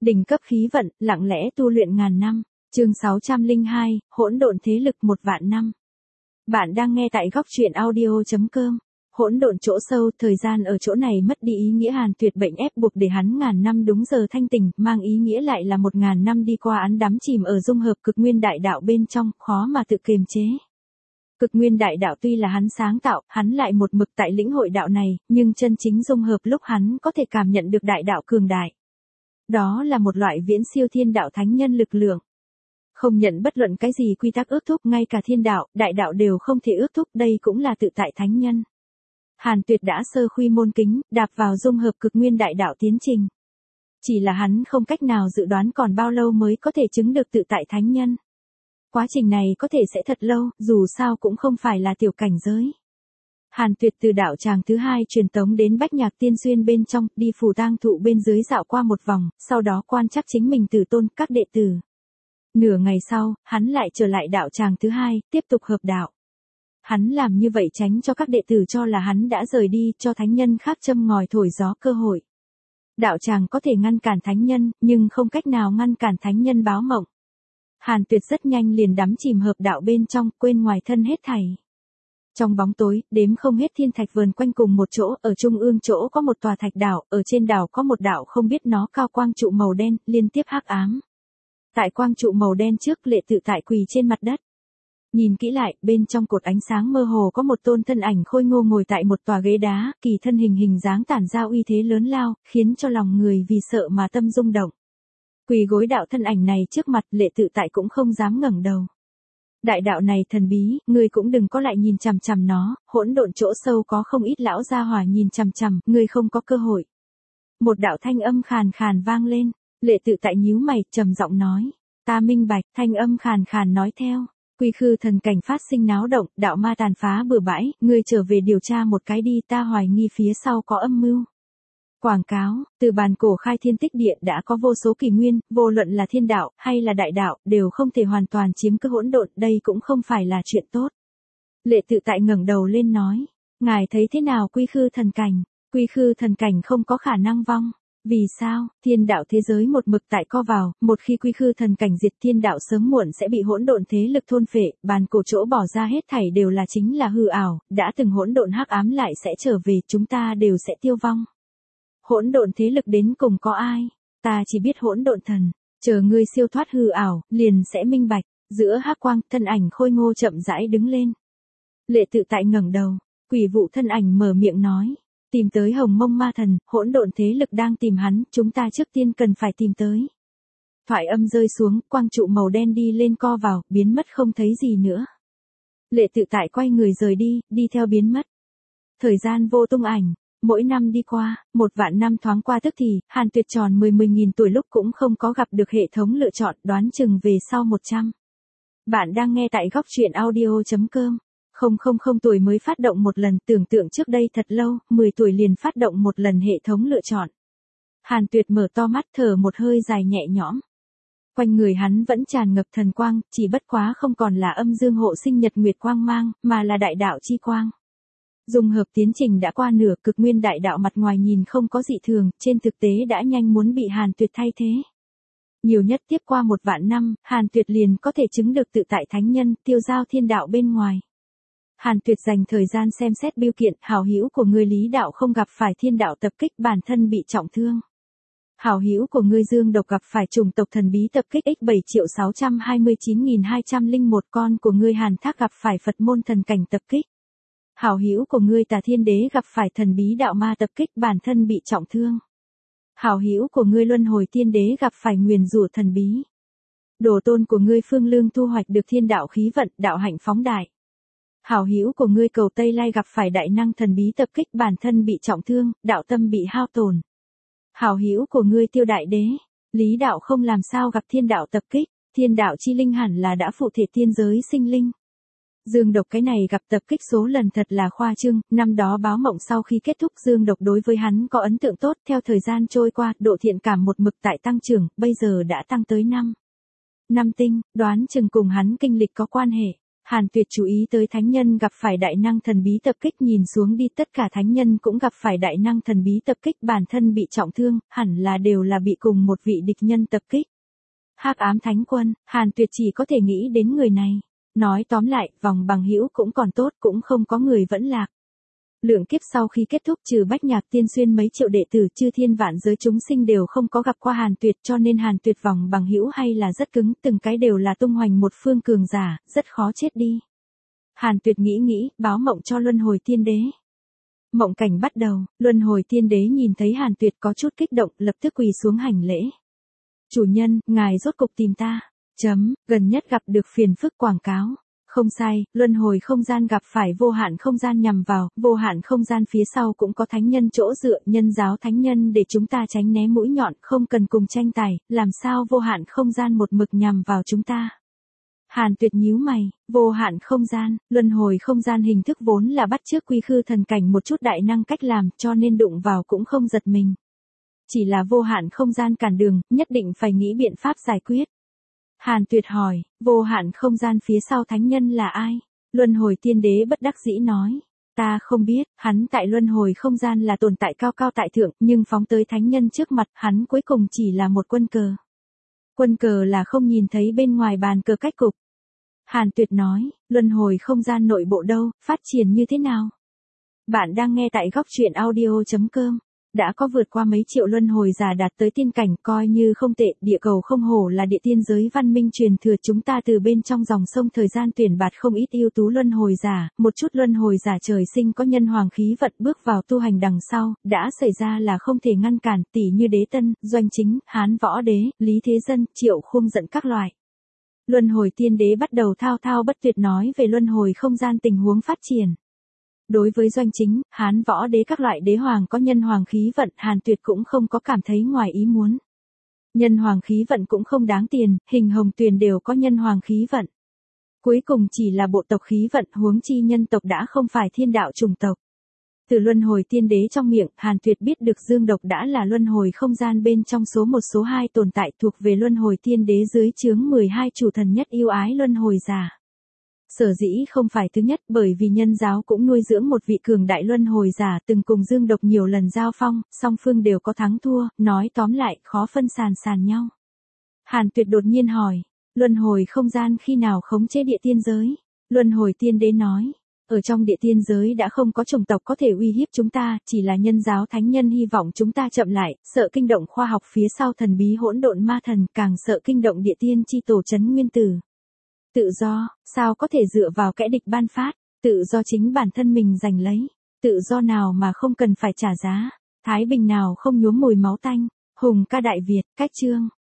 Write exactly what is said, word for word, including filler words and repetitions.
Đỉnh cấp khí vận, lặng lẽ tu luyện ngàn năm. Chương sáu trăm lẻ hai, hỗn độn thế lực một vạn năm. Bạn đang nghe tại góc truyện audio chấm com. Hỗn độn chỗ sâu, thời gian ở chỗ này mất đi ý nghĩa Hàn Tuyệt bệnh ép buộc để hắn ngàn năm đúng giờ thanh tỉnh, mang ý nghĩa lại là một ngàn năm đi qua án đắm chìm ở dung hợp cực nguyên đại đạo bên trong, khó mà tự kiềm chế. Cực nguyên đại đạo tuy là hắn sáng tạo, hắn lại một mực tại lĩnh hội đạo này, nhưng chân chính dung hợp lúc hắn có thể cảm nhận được đại đạo cường đại. Đó là một loại viễn siêu thiên đạo thánh nhân lực lượng. Không nhận bất luận cái gì quy tắc ước thúc, ngay cả thiên đạo, đại đạo đều không thể ước thúc, đây cũng là tự tại thánh nhân. Hàn Tuyệt đã sơ khuy môn kính, đạp vào dung hợp cực nguyên đại đạo tiến trình. Chỉ là hắn không cách nào dự đoán còn bao lâu mới có thể chứng được tự tại thánh nhân. Quá trình này có thể sẽ thật lâu, dù sao cũng không phải là tiểu cảnh giới. Hàn Tuyệt từ đạo tràng thứ hai truyền tống đến Bách Nhạc Tiên Xuyên bên trong, đi phù tang thụ bên dưới dạo qua một vòng, sau đó quan trắc chính mình tử tôn các đệ tử. Nửa ngày sau, hắn lại trở lại đạo tràng thứ hai, tiếp tục hợp đạo. Hắn làm như vậy tránh cho các đệ tử cho là hắn đã rời đi, cho thánh nhân khác châm ngòi thổi gió cơ hội. Đạo tràng có thể ngăn cản thánh nhân, nhưng không cách nào ngăn cản thánh nhân báo mộng. Hàn Tuyệt rất nhanh liền đắm chìm hợp đạo bên trong, quên ngoài thân hết thảy. Trong bóng tối, đếm không hết thiên thạch vờn quanh cùng một chỗ, ở trung ương chỗ có một tòa thạch đảo, ở trên đảo có một đạo không biết nó cao quang trụ màu đen, liên tiếp hắc ám. Tại quang trụ màu đen trước, Lệ Tự Tại quỳ trên mặt đất. Nhìn kỹ lại, bên trong cột ánh sáng mơ hồ có một tôn thân ảnh khôi ngô ngồi tại một tòa ghế đá, kỳ thân hình hình dáng tản ra uy thế lớn lao, khiến cho lòng người vì sợ mà tâm rung động. Quỳ gối đạo thân ảnh này trước mặt, Lệ Tự Tại cũng không dám ngẩng đầu. Đại đạo này thần bí, ngươi cũng đừng có lại nhìn chằm chằm nó, hỗn độn chỗ sâu có không ít lão gia hỏa nhìn chằm chằm, ngươi không có cơ hội. Một đạo thanh âm khàn khàn vang lên, Lệ Tự Tại nhíu mày, trầm giọng nói, ta minh bạch, thanh âm khàn khàn nói theo, quy khư thần cảnh phát sinh náo động, đạo ma tàn phá bừa bãi, ngươi trở về điều tra một cái đi, ta hoài nghi phía sau có âm mưu. Quảng cáo, từ bàn cổ khai thiên tích địa đã có vô số kỷ nguyên, vô luận là thiên đạo, hay là đại đạo, đều không thể hoàn toàn chiếm cứ hỗn độn, đây cũng không phải là chuyện tốt. Lệ Tự Tại ngẩng đầu lên nói, ngài thấy thế nào quy khư thần cảnh, quy khư thần cảnh không có khả năng vong. Vì sao, thiên đạo thế giới một mực tại co vào, một khi quy khư thần cảnh diệt thiên đạo sớm muộn sẽ bị hỗn độn thế lực thôn phệ, bàn cổ chỗ bỏ ra hết thảy đều là chính là hư ảo, đã từng hỗn độn hắc ám lại sẽ trở về, chúng ta đều sẽ tiêu vong. Hỗn độn thế lực đến cùng có ai? Ta chỉ biết hỗn độn thần, chờ ngươi siêu thoát hư ảo, liền sẽ minh bạch. Giữa hắc quang, thân ảnh khôi ngô chậm rãi đứng lên. Lệ Tự Tại ngẩng đầu, quỷ vụ thân ảnh mở miệng nói, tìm tới Hồng Mông Ma Thần, hỗn độn thế lực đang tìm hắn, chúng ta trước tiên cần phải tìm tới. Thoại âm rơi xuống, quang trụ màu đen đi lên co vào, biến mất không thấy gì nữa. Lệ Tự Tại quay người rời đi, đi theo biến mất. Thời gian vô tung ảnh. Mỗi năm đi qua, một vạn năm thoáng qua tức thì, Hàn Tuyệt tròn mười mười nghìn tuổi lúc cũng không có gặp được hệ thống lựa chọn, đoán chừng về sau một trăm. Bạn đang nghe tại góc truyện audio chấm com. Không không không tuổi mới phát động một lần, tưởng tượng trước đây thật lâu, mười tuổi liền phát động một lần hệ thống lựa chọn. Hàn Tuyệt mở to mắt thở một hơi dài nhẹ nhõm. Quanh người hắn vẫn tràn ngập thần quang, chỉ bất quá không còn là âm dương hộ sinh nhật nguyệt quang mang, mà là đại đạo chi quang. Dung hợp tiến trình đã qua nửa, cực nguyên đại đạo mặt ngoài nhìn không có dị thường, trên thực tế đã nhanh muốn bị Hàn Tuyệt thay thế. Nhiều nhất tiếp qua một vạn năm, Hàn Tuyệt liền có thể chứng được tự tại thánh nhân, tiêu giao thiên đạo bên ngoài. Hàn Tuyệt dành thời gian xem xét biêu kiện, hảo hữu của ngươi Lý Đạo không gặp phải thiên đạo tập kích, bản thân bị trọng thương. Hảo hữu của ngươi Dương Độc gặp phải chủng tộc thần bí tập kích x bảy triệu sáu trăm hai mươi chín nghìn hai trăm lẻ một, con của ngươi Hàn Thác gặp phải Phật môn thần cảnh tập kích. Hảo hữu của ngươi Tà Thiên Đế gặp phải thần bí đạo ma tập kích, bản thân bị trọng thương. Hảo hữu của ngươi Luân Hồi Tiên Đế gặp phải nguyền rủa thần bí. Đồ tôn của ngươi Phương Lương thu hoạch được thiên đạo khí vận, đạo hạnh phóng đại. Hảo hữu của ngươi Cầu Tây Lai gặp phải đại năng thần bí tập kích, bản thân bị trọng thương, đạo tâm bị hao tổn. Hảo hữu của ngươi Tiêu Đại Đế, Lý Đạo không làm sao gặp thiên đạo tập kích, thiên đạo chi linh hẳn là đã phụ thể tiên giới sinh linh. Dương Độc cái này gặp tập kích số lần thật là khoa trương, năm đó báo mộng sau khi kết thúc Dương Độc đối với hắn có ấn tượng tốt, theo thời gian trôi qua, độ thiện cảm một mực tại tăng trưởng, bây giờ đã tăng tới năm. Năm tinh, đoán chừng cùng hắn kinh lịch có quan hệ. Hàn Tuyệt chú ý tới thánh nhân gặp phải đại năng thần bí tập kích, nhìn xuống đi tất cả thánh nhân cũng gặp phải đại năng thần bí tập kích, bản thân bị trọng thương, hẳn là đều là bị cùng một vị địch nhân tập kích. Hắc ám thánh quân, Hàn Tuyệt chỉ có thể nghĩ đến người này. Nói tóm lại, vòng bằng hữu cũng còn tốt, cũng không có người vẫn lạc. Lượng kiếp sau khi kết thúc, trừ Bách Nhạc Tiên Xuyên mấy triệu đệ tử, chư thiên vạn giới chúng sinh đều không có gặp qua Hàn Tuyệt, cho nên Hàn Tuyệt vòng bằng hữu hay là rất cứng, từng cái đều là tung hoành một phương cường giả, rất khó chết đi. Hàn Tuyệt nghĩ nghĩ, báo mộng cho Luân Hồi Tiên Đế. Mộng cảnh bắt đầu, Luân Hồi Tiên Đế nhìn thấy Hàn Tuyệt có chút kích động, lập tức quỳ xuống hành lễ. Chủ nhân, ngài rốt cục tìm ta. Chấm, gần nhất gặp được phiền phức quảng cáo. Không sai, luân hồi không gian gặp phải vô hạn không gian nhằm vào, vô hạn không gian phía sau cũng có thánh nhân chỗ dựa, nhân giáo thánh nhân để chúng ta tránh né mũi nhọn, không cần cùng tranh tài, làm sao vô hạn không gian một mực nhằm vào chúng ta. Hàn Tuyệt nhíu mày, vô hạn không gian, luân hồi không gian hình thức vốn là bắt chước quy khư thần cảnh một chút đại năng cách làm, cho nên đụng vào cũng không giật mình. Chỉ là vô hạn không gian cản đường, nhất định phải nghĩ biện pháp giải quyết. Hàn Tuyệt hỏi, vô hạn không gian phía sau thánh nhân là ai? Luân Hồi Tiên Đế bất đắc dĩ nói, ta không biết, hắn tại luân hồi không gian là tồn tại cao cao tại thượng, nhưng phóng tới thánh nhân trước mặt, hắn cuối cùng chỉ là một quân cờ. Quân cờ là không nhìn thấy bên ngoài bàn cờ cách cục. Hàn Tuyệt nói, luân hồi không gian nội bộ đâu, phát triển như thế nào? Bạn đang nghe tại góc truyện audio chấm com. Đã có vượt qua mấy triệu luân hồi giả đạt tới tiên cảnh, coi như không tệ, địa cầu không hổ là địa tiên giới văn minh truyền thừa, chúng ta từ bên trong dòng sông thời gian tuyển bạt không ít ưu tú luân hồi giả, một chút luân hồi giả trời sinh có nhân hoàng khí vận bước vào tu hành đằng sau, đã xảy ra là không thể ngăn cản, tỷ như Đế Tân, Doanh Chính, Hán Võ Đế, Lý Thế Dân, Triệu Khung giận các loại. Luân hồi Tiên Đế bắt đầu thao thao bất tuyệt nói về luân hồi không gian tình huống phát triển. Đối với Doanh Chính, Hán Võ Đế các loại đế hoàng có nhân hoàng khí vận, Hàn Tuyệt cũng không có cảm thấy ngoài ý muốn. Nhân hoàng khí vận cũng không đáng tiền, Hình Hồng Tuyền đều có nhân hoàng khí vận. Cuối cùng chỉ là bộ tộc khí vận, huống chi nhân tộc đã không phải thiên đạo chủng tộc. Từ luân hồi tiên đế trong miệng, Hàn Tuyệt biết được Dương Độc đã là luân hồi không gian bên trong số một số hai tồn tại thuộc về luân hồi tiên đế dưới chướng mười hai chủ thần nhất yêu ái luân hồi giả. Sở dĩ không phải thứ nhất bởi vì nhân giáo cũng nuôi dưỡng một vị cường đại luân hồi giả từng cùng Dương Độc nhiều lần giao phong, song phương đều có thắng thua, nói tóm lại khó phân sàn sàn nhau. Hàn Tuyệt đột nhiên hỏi, luân hồi không gian khi nào khống chế địa tiên giới? Luân hồi tiên đế nói, ở trong địa tiên giới đã không có chủng tộc có thể uy hiếp chúng ta, chỉ là nhân giáo thánh nhân hy vọng chúng ta chậm lại, sợ kinh động khoa học phía sau thần bí hỗn độn ma thần, càng sợ kinh động địa tiên chi tổ trấn nguyên tử. Tự do, sao có thể dựa vào kẻ địch ban phát, tự do chính bản thân mình giành lấy, tự do nào mà không cần phải trả giá, thái bình nào không nhuốm mùi máu tanh, hùng ca Đại Việt, cách chương.